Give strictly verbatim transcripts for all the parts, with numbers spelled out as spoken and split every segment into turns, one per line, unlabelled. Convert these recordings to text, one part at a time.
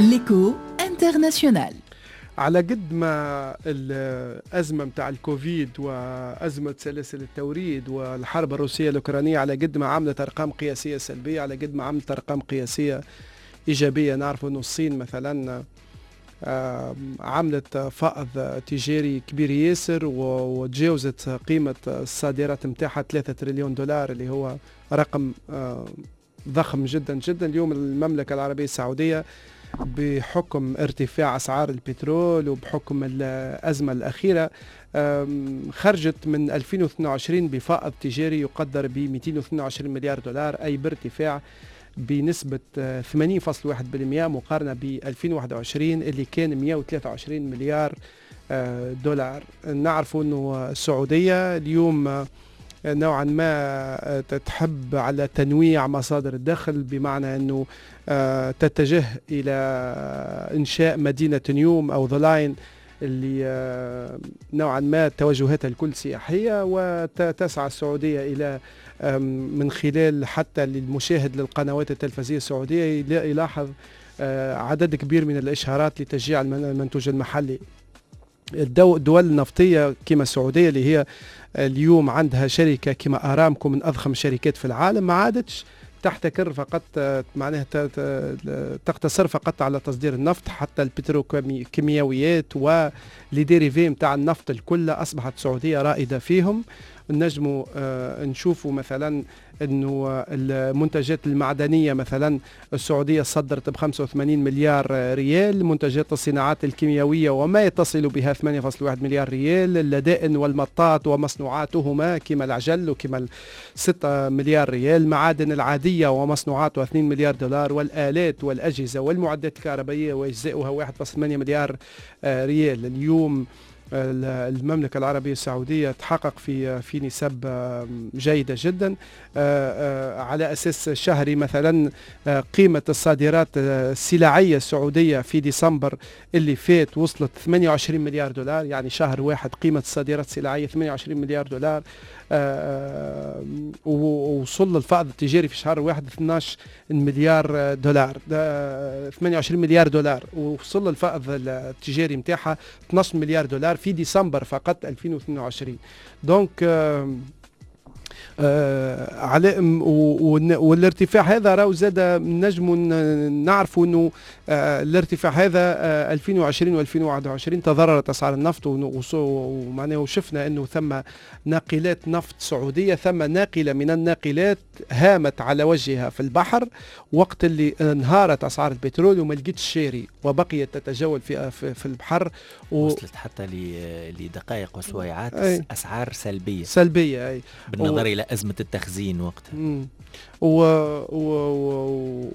ليكو انترناسيونال.
على قد ما الأزمة متاع الكوفيد وأزمة سلاسل التوريد والحرب الروسية الأوكرانية على قد ما عملت أرقام قياسية سلبية، على قد ما عملت أرقام قياسية إيجابية. نعرف أن الصين مثلا عملت فائض تجاري كبير ياسر وتجاوزت قيمة الصادرات متاعها ثلاثة تريليون دولار، اللي هو رقم ضخم جدا جدا. اليوم المملكة العربية السعودية بحكم ارتفاع أسعار البترول وبحكم الأزمة الأخيرة خرجت من ألفين واثنين وعشرين بفائض تجاري يقدر ب مئتين واثنين وعشرين مليار دولار، أي بارتفاع بنسبة ثمانين فاصلة واحد بالمئة مقارنة ب ألفين وواحد وعشرين اللي كان مئة وثلاثة وعشرين مليار دولار. نعرف أنه السعودية اليوم نوعا ما تتحب على تنويع مصادر الدخل، بمعنى أنه تتجه إلى إنشاء مدينة نيوم أو ذا لاين اللي نوعا ما توجهاتها الكل سياحية، وتسعى السعودية إلى من خلال حتى للمشاهد للقنوات التلفزيونية السعودية يلاحظ عدد كبير من الإشهارات لتشجيع المنتوج المحلي. الدول النفطية كما السعودية اللي هي اليوم عندها شركة كما أرامكو من أضخم الشركات في العالم ما عادتش تحتكر فقط معناها تقتصر فقط على تصدير النفط، حتى البتروكيماويات والديريفي متاع النفط الكل أصبحت السعودية رائدة فيهم. نجموا نشوفوا مثلا انه المنتجات المعدنيه مثلا السعوديه صدرت ب خمسة وثمانين مليار ريال، منتجات الصناعات الكيميائيه وما يتصل بها ثمانية فاصلة واحد مليار ريال، اللدائن والمطاط ومصنوعاتهما كما العجل وكما ستة مليار ريال، معادن العاديه ومصنوعاتها اثنين مليار دولار، والالات والاجهزه والمعدات الكهربائيه واجزاؤها واحد فاصلة ثمانية مليار ريال. اليوم المملكة العربية السعودية تحقق في في نسب جيدة جدا. على أساس شهري مثلا قيمة الصادرات السلعية السعودية في ديسمبر اللي فات وصلت ثمانية وعشرين مليار دولار، يعني شهر واحد قيمة الصادرات السلعية ثمانية وعشرين مليار دولار. ووصل الفائض التجاري في شهر واحد اثني عشر مليار دولار، ثمانية وعشرين مليار دولار، ووصل الفائض التجاري متاعها اثني عشر مليار دولار في ديسمبر فقط ألفين واثنين وعشرين. دونك آه آه على والارتفاع هذا راهو زاد نجم نعرفوا انه آه الارتفاع هذا آه ألفين وعشرين وألفين وواحد وعشرين تضررت اسعار النفط، ومعناه وشفنا انه ثم ناقلات نفط سعوديه، ثم ناقله من الناقلات هامت على وجهها في البحر وقت اللي انهارت اسعار البترول وما لقيتش شاري وبقيت تتجول في في, في البحر و...
وصلت حتى لدقائق وسويعات أي. اسعار سلبيه
سلبيه أي.
بالنظر و... الى ازمه التخزين وقتها.
و... و... و...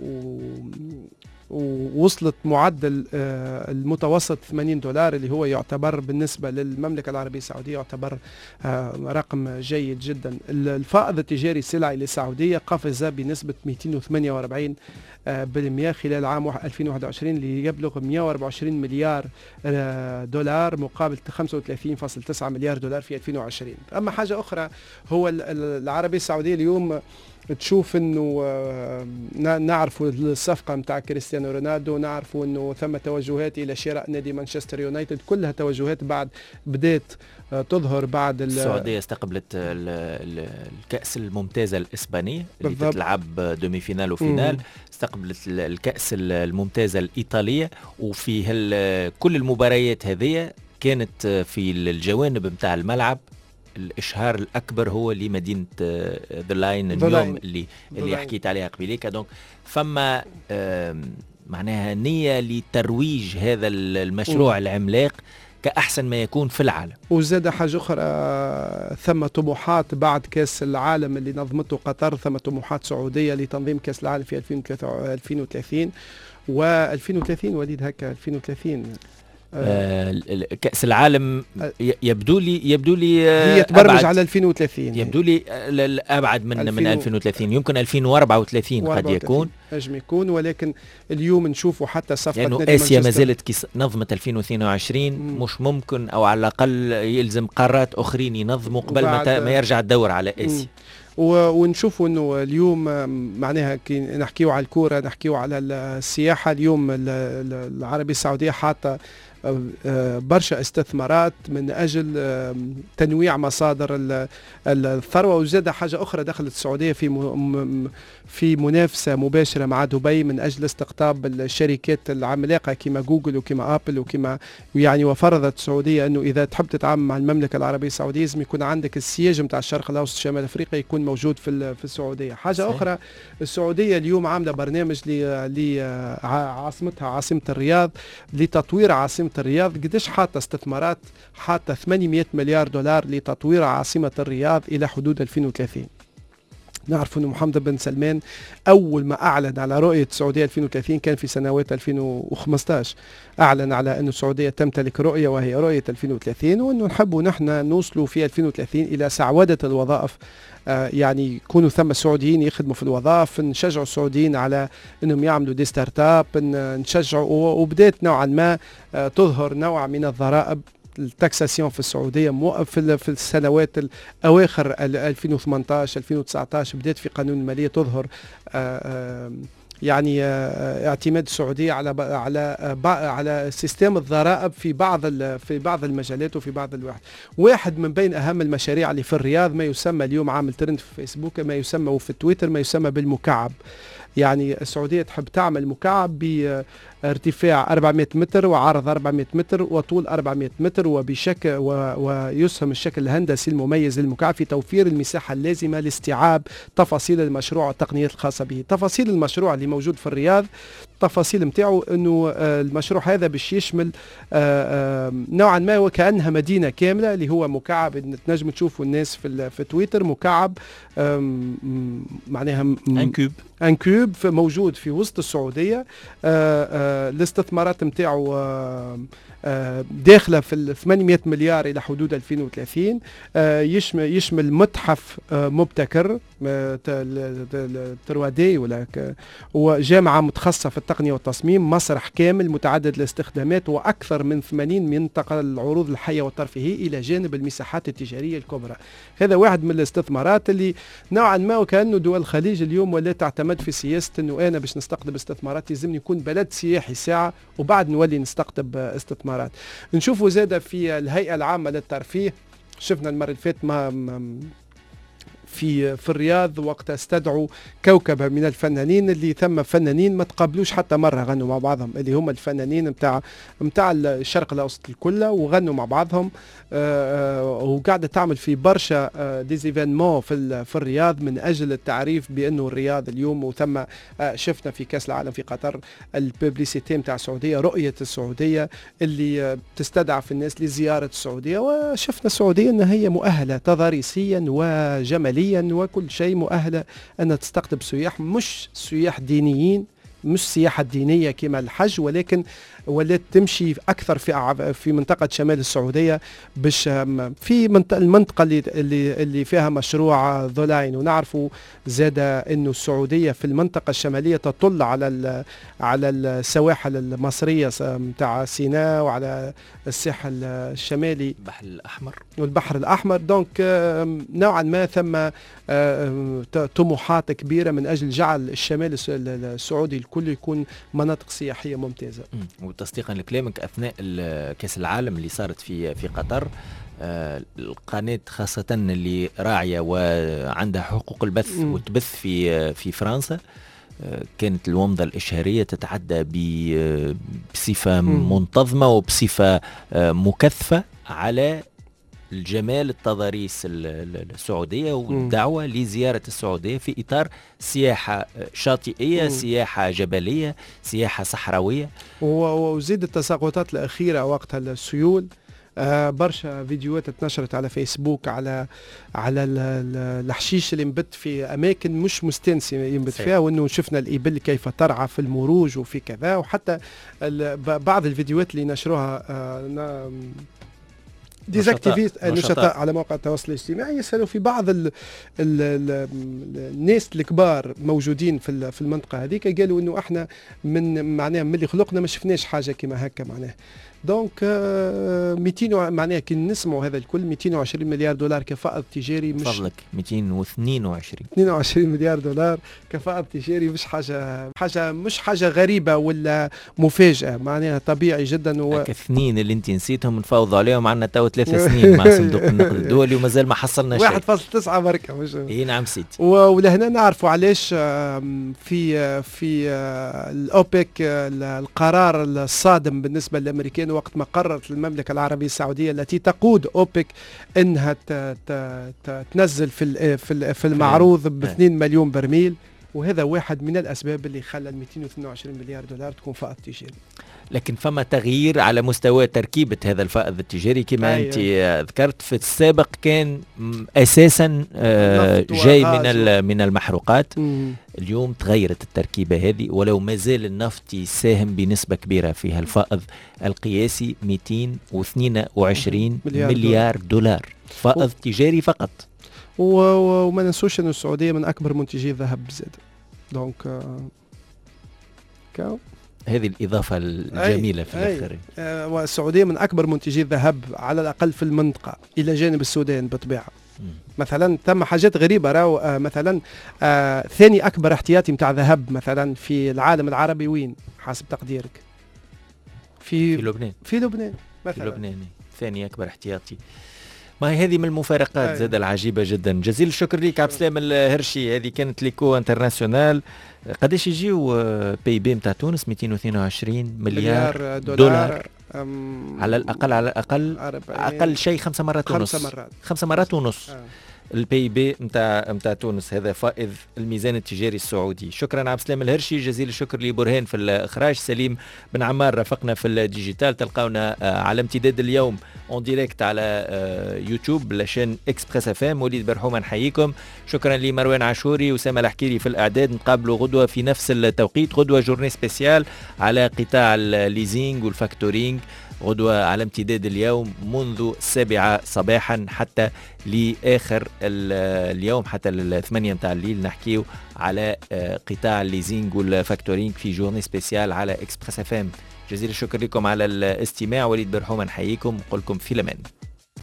ووصلت معدل المتوسط ثمانين دولار اللي هو يعتبر بالنسبة للمملكة العربية السعودية يعتبر رقم جيد جدا. الفائض التجاري السلعي للسعودية قفز بنسبة مئتين وثمانية وأربعين بالمئة خلال عام ألفين وواحد وعشرين ليبلغ مئة وأربعة وعشرين مليار دولار مقابل خمسة وثلاثين فاصلة تسعة مليار دولار في ألفين وعشرين. أما حاجة أخرى هو العربية السعودية اليوم تشوف انه نعرف الصفقه نتاع كريستيانو رونالدو، نعرف انه ثم توجهات الى شراء نادي مانشستر يونايتد، كلها توجهات بعد بدات تظهر بعد
السعوديه استقبلت الكاس الممتازه الاسبانيه اللي بالضبط. تتلعب دومي فينال وفينال، مم. استقبلت الكاس الممتازه الايطاليه، وفي كل المباريات هذه كانت في الجوانب نتاع الملعب الاشهار الاكبر هو لمدينه ذا لاين اليوم اللي اللي حكيت عليها قبيليك. دونك فما معناها نيه لترويج هذا المشروع م. العملاق كأحسن ما يكون في العالم.
وزاد حاجة أخرى، ثم طموحات بعد كأس العالم اللي نظمته قطر، ثم طموحات سعودية لتنظيم كأس العالم في ألفين وثلاثين و2030 وليد هكا ألفين وثلاثين.
آه كأس العالم يبدو لي يبدو لي
هي تبرمج على ألفين وثلاثين،
يبدو لي أبعد من من ألفين وثلاثين، يمكن ألفين وأربعة وثلاثين قد يكون
نجم يكون، ولكن اليوم نشوفوا حتى صفقة
لأنه يعني آسيا ما زالت نظمت ألفين واثنين وعشرين، مم. مش ممكن أو على الأقل يلزم قارات أخرين ينظموا قبل ما, ما يرجع الدور على آسيا.
ونشوفوا انه اليوم معناها كي نحكيو على الكوره نحكيو على السياحه. اليوم العربيه السعوديه حاطه برشا استثمارات من أجل تنويع مصادر الثروة. وزاد حاجة أخرى دخلت السعودية في في منافسة مباشرة مع دبي من أجل استقطاب الشركات العملاقة كما جوجل وكما أبل وكما يعني. وفرضت السعودية أنه إذا تحب تتعامل مع المملكة العربية السعودية لازم يكون عندك السياج متاع الشرق الأوسط شمال أفريقيا يكون موجود في في السعودية. حاجة صحيح. أخرى السعودية اليوم عاملة برنامج لعاصمتها عاصمة الرياض لتطوير عاصمة الرياض. قديش حاطة استثمارات؟ حاطة ثمانمئة مليار دولار لتطوير عاصمة الرياض إلى حدود ألفين وثلاثين. نعرف أن محمد بن سلمان أول ما أعلن على رؤية السعودية ألفين وثلاثين كان في سنوات ألفين وخمسة عشر. أعلن على أن السعودية تمتلك رؤية وهي رؤية ألفين وثلاثين، وأنه نحب نحن نوصلوا في ألفين وثلاثين إلى سعودة الوظائف. آه يعني يكونوا ثم سعوديين يخدموا في الوظائف، نشجعوا السعوديين على أنهم يعملوا دي ستارت اب، نشجعوا. وبدأت نوعا ما آه تظهر نوع من الضرائب التاكساسيون في السعوديه في في السنوات الاواخر ألفين وثمانية عشر ألفين وتسعة عشر بدات في قانون الماليه تظهر يعني اعتماد السعوديه على على على سيستم الضرائب في بعض في بعض المجالات وفي بعض الواحد. واحد من بين اهم المشاريع اللي في الرياض ما يسمى اليوم عامل ترند في فيسبوك، ما يسمى وفي تويتر ما يسمى بالمكعب. يعني السعودية تحب تعمل مكعب بارتفاع أربعمئة متر وعرض أربعمئة متر وطول أربعمئة متر، وبشكل ويسهم الشكل الهندسي المميز للمكعب في توفير المساحة اللازمة لاستيعاب تفاصيل المشروع والتقنيات الخاصة به. تفاصيل المشروع اللي موجود في الرياض التفاصيل متاعه انه المشروع هذا باش يشمل نوعا ما وكأنها مدينة كاملة اللي هو مكعب. تنجم تشوفوا الناس في في تويتر مكعب معناها
ان كوب
ان كوب موجود في وسط السعودية. الاستثمارات متاعه داخله في ثمانمئة مليار الى حدود ألفين وثلاثين. يشمل يشمل متحف مبتكر تروادي ولا وجامعه متخصصه في التقنيه والتصميم، مسرح كامل متعدد الاستخدامات، واكثر من ثمانين منطقه للعروض الحيه والترفيهيه الى جانب المساحات التجاريه الكبرى. هذا واحد من الاستثمارات اللي نوعا ما وكانه دول الخليج اليوم ولا تعتمد في سياسه انه انا باش نستقطب استثمارات لازم يكون بلد سياحي ساعه وبعد نولي نستقطب استثمارات. نشوفوا زادة في الهيئة العامة للترفيه، شفنا المرة اللي فاتت ما في في الرياض وقت استدعوا كوكبة من الفنانين اللي ثم فنانين ما تقابلوش حتى مرة غنوا مع بعضهم، اللي هم الفنانين متاع متاع الشرق الأوسط الكله، وغنوا مع بعضهم. آه وقاعدة تعمل في برشا آه ديزيفينمون في في الرياض من أجل التعريف بأنه الرياض اليوم. وثم آه شفنا في كأس العالم في قطر الببليسيتي متاع السعودية، رؤية السعودية اللي آه تستدعف الناس لزيارة السعودية. وشفنا السعودية أنها هي مؤهلة تضاريسيا وجماليا وكل شيء، مؤهلة أن تستقطب سياح، مش سياح دينيين، مش سياحة دينية كما الحج، ولكن ولات تمشي أكثر في في منطقة شمال السعودية باش في منطقة المنطقة اللي اللي اللي فيها مشروع ذو العين. ونعرفوا زادة إنه السعودية في المنطقة الشمالية تطل على على السواحل المصرية متاع سيناء وعلى الساحل الشمالي
البحر الأحمر
والبحر الأحمر. دونك نوعا ما ثم طموحات كبيرة من أجل جعل الشمال السعودي الكل يكون مناطق سياحية ممتازة.
وتصديقا لكلامك، اثناء كاس العالم اللي صارت في في قطر، آه القناه خاصه اللي راعيه وعندها حقوق البث م. وتبث في في فرنسا، آه كانت الومضه الاشهاريه تتعدى بصفه م. منتظمه وبصفه آه مكثفه على الجمال التضاريس السعودية والدعوة م. لزيارة السعودية في إطار سياحة شاطئية م. سياحة جبلية، سياحة صحراوية.
وزيد التساقطات الأخيرة وقت السيول، آه برشا فيديوهات اتنشرت على فيسبوك على على الحشيش اللي انبت في أماكن مش مستنسة ينبت فيها، وأنه شفنا الإبل كيف ترعى في المروج وفي كذا. وحتى بعض الفيديوهات اللي نشروها آه ديزاكتيفيست نشطاء على مواقع التواصل الاجتماعي يسألوا في بعض ال ال ال الناس الكبار موجودين في في المنطقة هذيك، قالوا إنه إحنا من معناها من اللي خلقنا ما شفناش حاجة كما هكا معناها. دونك مئتين معناها كي نسمعوا هذا الكل مئتين وعشرين مليار دولار كفائض تجاري، مش
فضلك مئتين واثنين وعشرين
اثنين وعشرين مليار دولار كفائض تجاري، مش حاجه حاجه مش حاجه غريبه ولا مفاجاه، معناها طبيعي جدا. و
الاثنين اللي انت نسيتهم نفاوضوا عليهم عندنا تو ثلاث سنين مع صندوق النقد الدولي ومازال ما حصلنا شيء.
واحد فاصلة تسعة بركه مش
اي نعم سيدي.
ولهنا نعرفوا علاش في في الاوبك القرار الصادم بالنسبه للامريكان وقت ما قررت المملكة العربية السعودية التي تقود أوبك أنها تنزل في في المعروض ب اثنين مليون برميل، وهذا واحد من الأسباب اللي خلى مئتين واثنين وعشرين مليار دولار تكون فائض تجاري.
لكن فما تغيير على مستوى تركيبة هذا الفائض التجاري كما أنت ذكرت. في السابق كان أساسا جاي من من المحروقات. مم. اليوم تغيرت التركيبة هذه، ولو ما زال النفط يساهم بنسبة كبيرة في الفائض القياسي مئتين واثنين وعشرين مليار, مليار دولار, دولار فائض و... تجاري فقط.
وما ننسوش أن السعودية من أكبر منتجي الذهب زاد. دونك كاو
هذه الإضافة الجميلة في الآخر.
آه والسعودية من أكبر منتجي الذهب على الأقل في المنطقة إلى جانب السودان بالطبيعة. مثلا تم حاجات غريبة راو آه مثلا آه ثاني أكبر احتياطي متاع ذهب مثلا في العالم العربي وين حسب تقديرك؟
في, في لبنان.
في لبنان مثلا.
في لبنان ثاني أكبر احتياطي. ما هي هذه من المفارقات زاد العجيبة جدا. جزيل الشكر لك عبد السلام الهرشي. هذه كانت ليكو انترناسيونال. قداش يجيو بي بي متاع تونس؟ مئتين واثنين وعشرين مليار دولار, دولار. على الأقل على الأقل أقل شيء خمسة مرات ونص.
خمسة مرات
خمسة مرات ونص. آه. البي بي متاع متاع تونس، هذا فائض الميزان التجاري السعودي. شكرا عبد السلام الهرشي. جزيل الشكر لبرهان في الإخراج. سليم بن عمار رافقنا في الديجيتال. تلقاونا على امتداد اليوم اون ديريكت على يوتيوب لاشين اكسبريس اف ام. وليد برحومه نحييكم. شكرا لمروان عاشوري وسامة الحكيري في الإعداد. نقابلوا غدوة في نفس التوقيت، غدوة جورني سبيسيال على قطاع الليزينج والفاكتورينج، غدوة على امتداد اليوم منذ السابعة صباحا حتى لآخر اليوم، حتى الثمانية متاع الليل نحكيو على قطاع الليزينج والفاكتورينج في جورني سبيسيال على اكسبريس اف ام. جزيل الشكر لكم على الاستماع. وليد برحومه نحييكم، نقول لكم في الأمان.